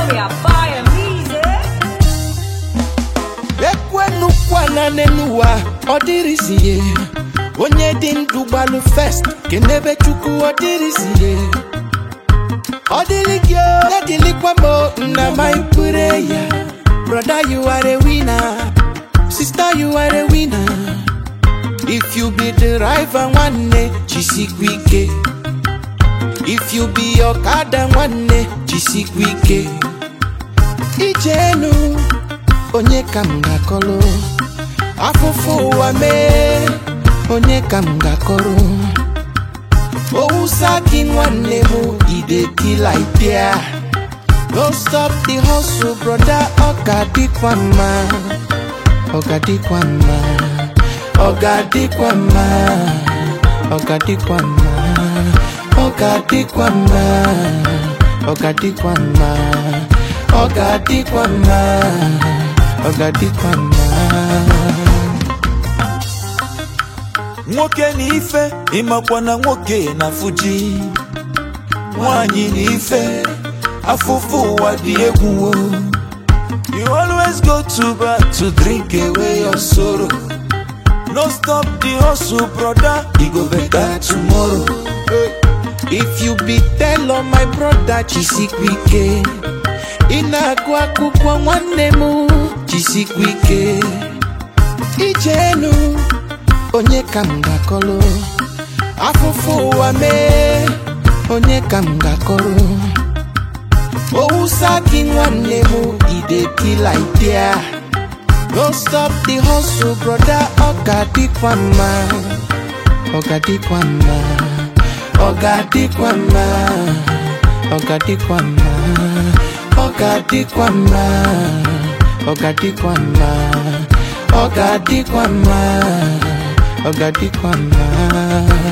Area fire music. Ekwenu kwana nenuwa odirisiye. Onye di ndụ gbalụ first kenebe chukwu odirisiye. Odilikyo nedilikwa mo na my prayer. Brother, you are a winner. Sister, you are a winner. If you be the driver one day, chisikwike. If you be your kada one day, chisikwike. Ijenu onye kamga kolo. Afufu wa me onye kamga kolo. Ousaki one mu ideki idea. Don't stop the hustle, brother. Ogadikwama, Ogadikwama, Ogadikwama, Ogadikwama, Ogadikwama, Ogadikwama, Ogadikwama, Ogadikwama. Nwoke ni ife, imakwa na nwoke na fuji. Nwanyi ni ife, afufu wa di egwu. You always go to bar to drink away your sorrow. No stop the hustle, brother, it go better tomorrow. If you be tell on my brother chisikwike. Inagwa kukwa nwanne mu chisikwike. Ijenu onye kamga kolo. Afufu wa me onye kamga kolo. Ousaki nwanne mu ideki idea. Don't stop the hustle, brother. Ogadikwama, Ogadikwama, Ogadikwama, Ogadikwama, Ogadikwama, Ogadikwama, Ogadikwama, Ogadikwama.